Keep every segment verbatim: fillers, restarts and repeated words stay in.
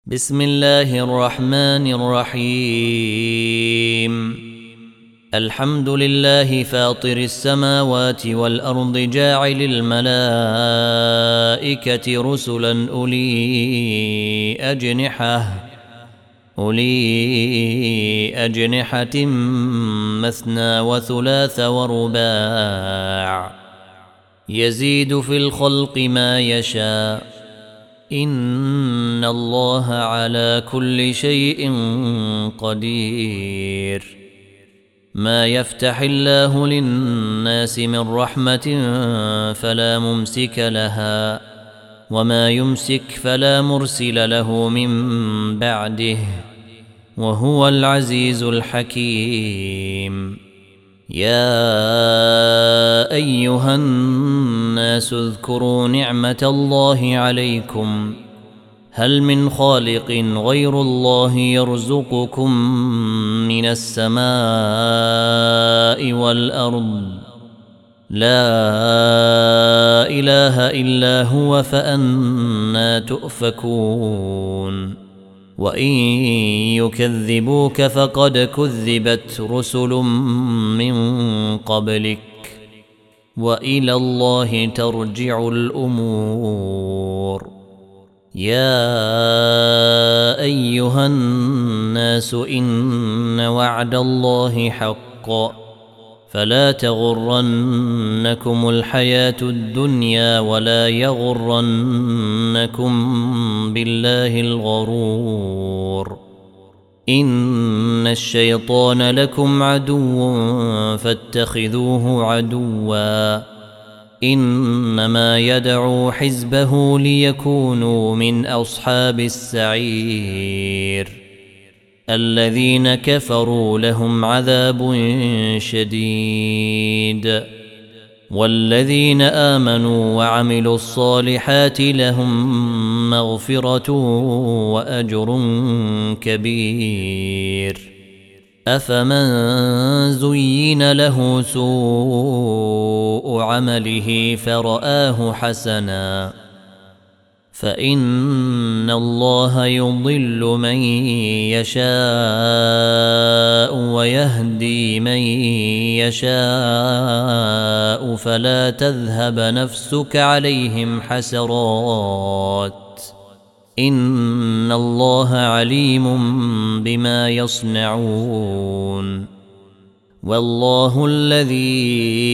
بسم الله الرحمن الرحيم. الحمد لله فاطر السماوات والأرض جاعل الملائكة رسلا أولي أجنحة أولي أجنحة مثنى وثلاث ورباع يزيد في الخلق ما يشاء إن الله على كل شيء قدير. ما يفتح الله للناس من رحمة فلا ممسك لها وما يمسك فلا مرسل له من بعده وهو العزيز الحكيم. يا أيها الناس اذكروا نعمة الله عليكم هل من خالق غير الله يرزقكم من السماء والأرض لا إله إلا هو فأنى تؤفكون. وإن يكذبوك فقد كذبت رسل من قبلك وإلى الله ترجع الأمور. يا أيها الناس إن وعد الله حق فلا تغرنكم الحياة الدنيا ولا يغرنكم بالله الغرور. إن الشيطان لكم عدو فاتخذوه عدوا إنما يدعو حزبه ليكونوا من أصحاب السعير. الذين كفروا لهم عذاب شديد والذين آمنوا وعملوا الصالحات لهم مغفرة وأجر كبير. أفمن زين له سوء عمله فرآه حسنا فإن الله يضل من يشاء ويهدي من يشاء فلا تذهب نفسك عليهم حسرات إن الله عليم بما يصنعون. والله الذي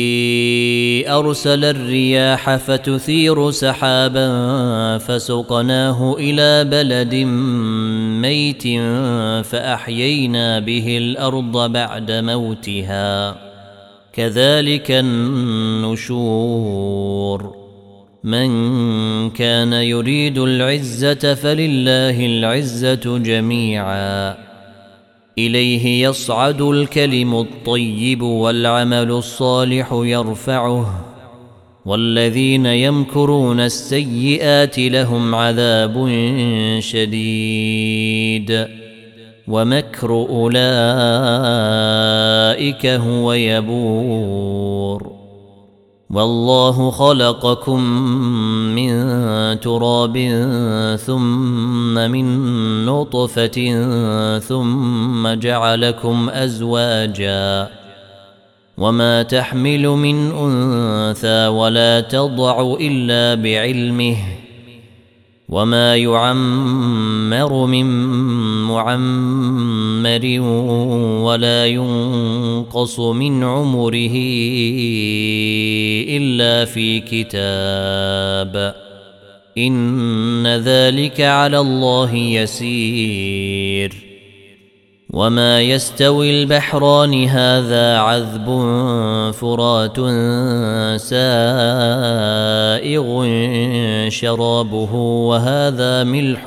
أرسل الرياح فتثير سحابا فسقناه إلى بلد ميت فأحيينا به الأرض بعد موتها كذلك النشور. من كان يريد العزة فلله العزة جميعا إليه يصعد الكلم الطيب والعمل الصالح يرفعه والذين يمكرون السيئات لهم عذاب شديد ومكر أولئك هو يبور. والله خلقكم من تراب ثم من نطفة ثم جعلكم أزواجا وما تحمل من أنثى ولا تضع إلا بعلمه وما يعمر من معمر ولا ينقص من عمره إلا في كتاب إن ذلك على الله يسير. وما يستوي البحران هذا عذب فرات سائغ شرابه وهذا ملح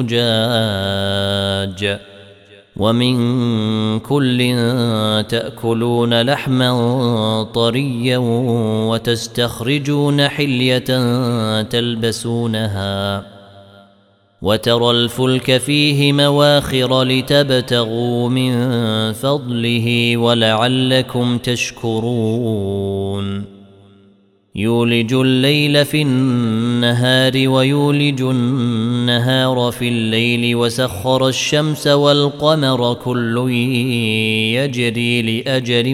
أجاج ومن كل تأكلون لحما طريا وتستخرجون حلية تلبسونها وترى الفلك فيه مواخر لتبتغوا من فضله ولعلكم تشكرون. يولج الليل في النهار ويولج النهار في الليل وسخر الشمس والقمر كل يجري لأجل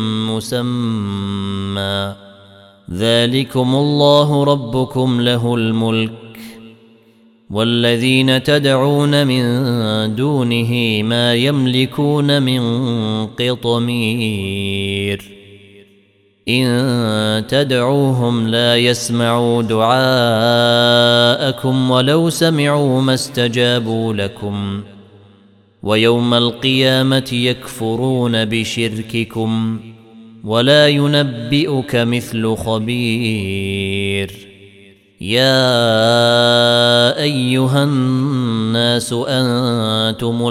مسمى ذلكم الله ربكم له الملك والذين تدعون من دونه ما يملكون من قطمير إن تدعوهم لا يسمعوا دعاءكم ولو سمعوا ما استجابوا لكم ويوم القيامة يكفرون بشرككم ولا ينبئك مثل خبير يا أيها الناس أنتم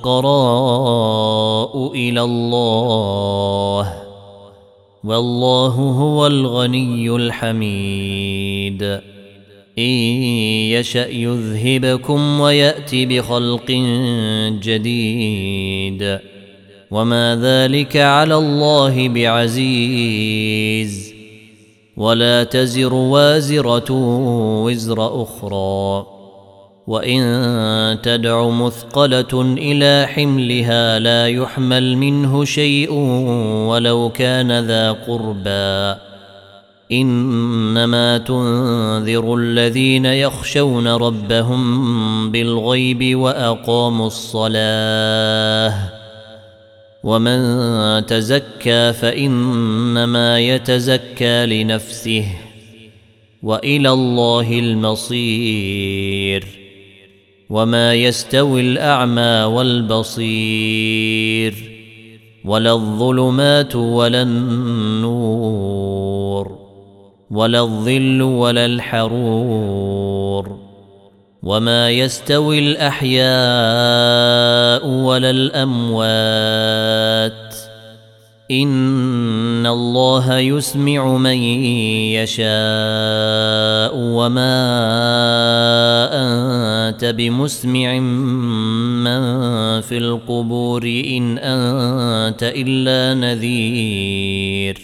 الفقراء إلى الله والله هو الغني الحميد إن يشأ يذهبكم ويأتي بخلق جديد وما ذلك على الله بعزيز ولا تزر وازرة وزر أخرى وإن تدع مثقلة إلى حملها لا يحمل منه شيء ولو كان ذا قربى إنما تنذر الذين يخشون ربهم بالغيب وأقاموا الصلاة ومن تزكى فإنما يتزكى لنفسه وإلى الله المصير وما يستوي الأعمى والبصير ولا الظلمات ولا النور ولا الظل ولا الحرور وما يستوي الأحياء ولا الأموات إن الله يسمع من يشاء وما أنت بمسمع من في القبور إن أنت إلا نذير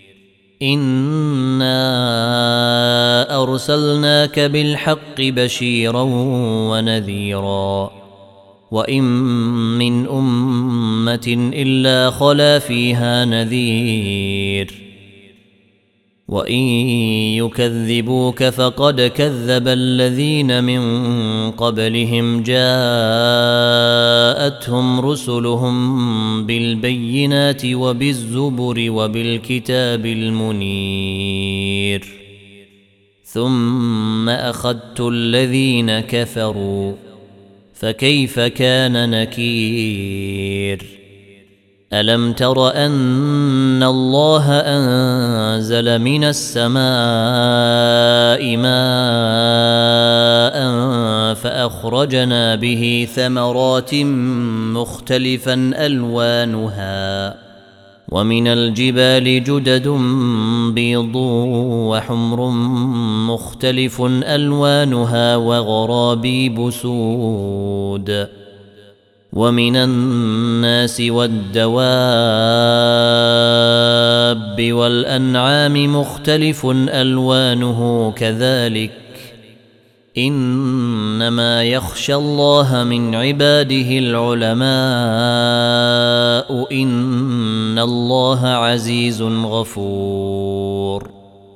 إنا أرسلناك بالحق بشيرا ونذيرا وإن من أمة إلا خلا فيها نذير وإن يكذبوك فقد كذب الذين من قبلهم جاءتهم رسلهم بالبينات وبالزبر وبالكتاب المنير ثم أخذت الذين كفروا فكيف كان نكير ألم تر أن الله أنزل من السماء ماء فأخرجنا به ثمرات مختلفا ألوانها ومن الجبال جدد بيض وحمر مختلف ألوانها وغرابيب سود ومن الناس والدواب والأنعام مختلف ألوانه كذلك إنما يخشى الله من عباده العلماء إن الله عزيز غفور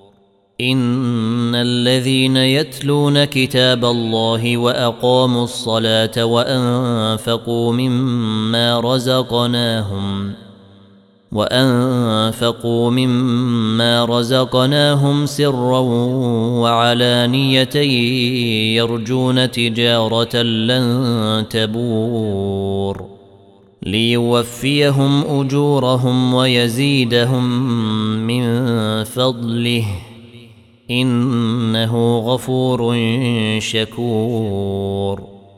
إن الذين يتلون كتاب الله وأقاموا الصلاة وأنفقوا مما رزقناهم وأنفقوا مما رزقناهم سرا وعلانية يرجون تجارة لن تبور ليوفيهم أجورهم ويزيدهم من فضله إنه غفور شكور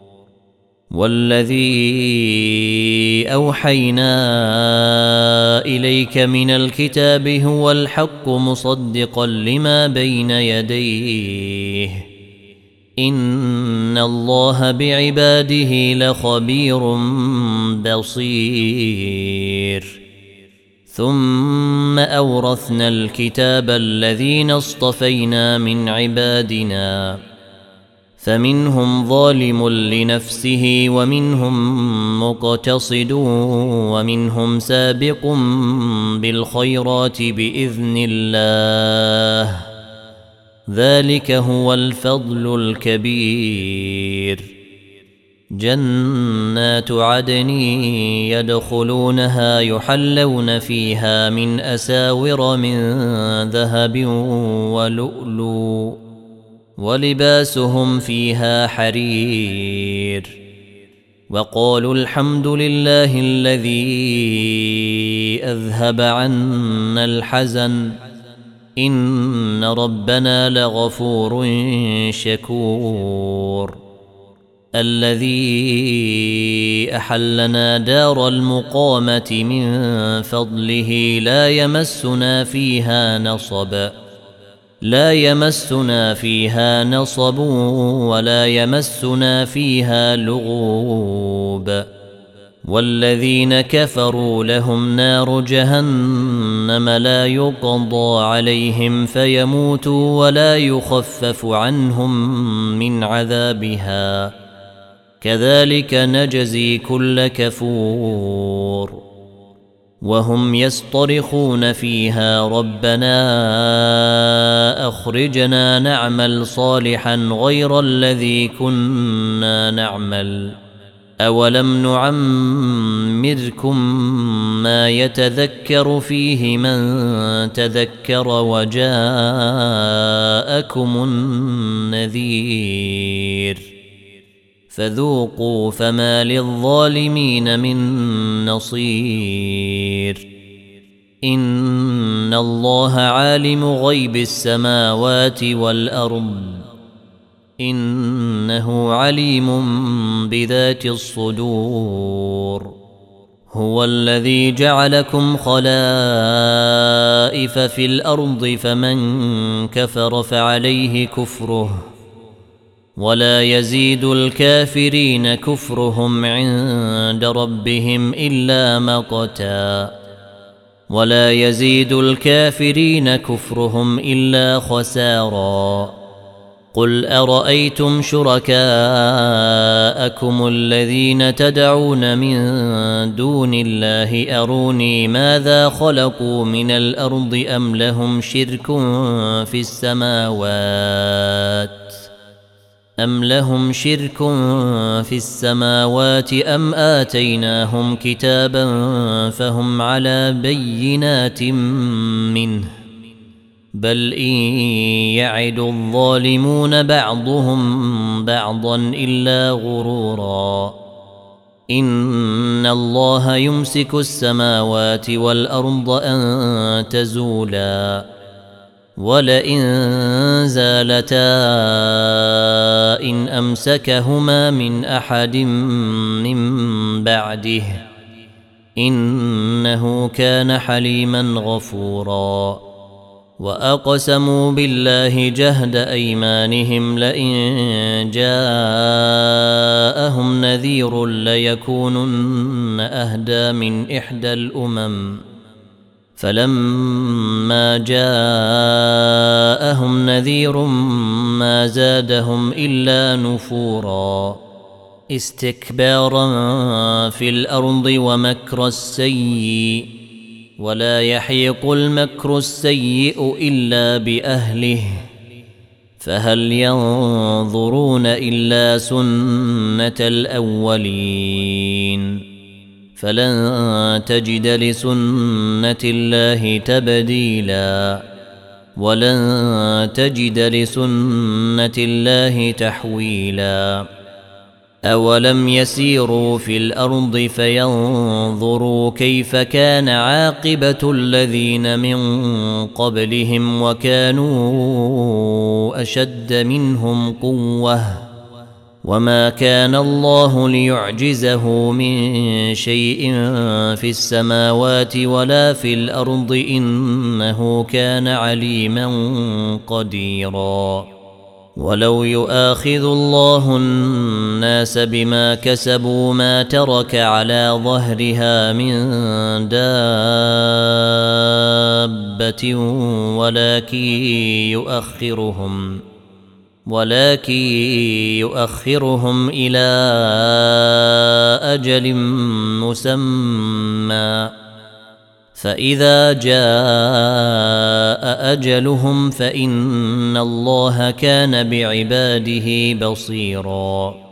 والذي أوحينا إليك من الكتاب هو الحق مصدقا لما بين يديه إن الله بعباده لخبير بصير ثم أورثنا الكتاب الذين اصطفينا من عبادنا فمنهم ظالم لنفسه ومنهم مقتصد ومنهم سابق بالخيرات بإذن الله ذلك هو الفضل الكبير. جنات عدن يدخلونها يحلون فيها من أساور من ذهب ولؤلؤ ولباسهم فيها حرير وقالوا الحمد لله الذي أذهب عنا الحزن إن ربنا لغفور شكور. الذي أحلنا دار المقامة من فضله لا يمسنا فيها نصب لا يمسنا فيها نصب ولا يمسنا فيها لغوب. والذين كفروا لهم نار جهنم لا يقضى عليهم فيموتوا ولا يخفف عنهم من عذابها كذلك نجزي كل كفور. وهم يصطرخون فيها ربنا أخرجنا نعمل صالحا غير الذي كنا نعمل أولم نعمركم ما يتذكر فيه من تذكر وجاءكم النذير فذوقوا فما للظالمين من نصير. إن الله عالم غيب السماوات والأرض إنه عليم بذات الصدور. هو الذي جعلكم خلائف في الأرض فمن كفر فعليه كفره ولا يزيد الكافرين كفرهم عند ربهم إلا مقتا ولا يزيد الكافرين كفرهم إلا خسارا. قل أرأيتم شركاءكم الذين تدعون من دون الله أروني ماذا خلقوا من الأرض أم لهم شرك في السماوات أم لهم شرك في السماوات أم آتيناهم كتابا فهم على بينات منه بل إن يعد الظالمون بعضهم بعضا إلا غرورا. إن الله يمسك السماوات والأرض أن تزولا ولئن زالتا إن أمسكهما من أحد من بعده إنه كان حليما غفورا. وأقسموا بالله جهد أيمانهم لئن جاءهم نذير ليكونن أهدى من إحدى الأمم فلما جاءهم نذير ما زادهم إلا نفورا استكبارا في الأرض ومكر السيء ولا يحيق المكر السيء إلا بأهله فهل ينظرون إلا سنة الأولين فلن تجد لسنة الله تبديلا ولن تجد لسنة الله تحويلا. أولم يسيروا في الأرض فينظروا كيف كان عاقبة الذين من قبلهم وكانوا أشد منهم قوة وما كان الله ليعجزه من شيء في السماوات ولا في الأرض إنه كان عليما قديرا. ولو يؤاخذ الله الناس بما كسبوا ما ترك على ظهرها من دابة ولكن يؤخرهم ولكن يؤخرهم إلى أجل مسمى فإذا جاء أجلهم فإن الله كان بعباده بصيراً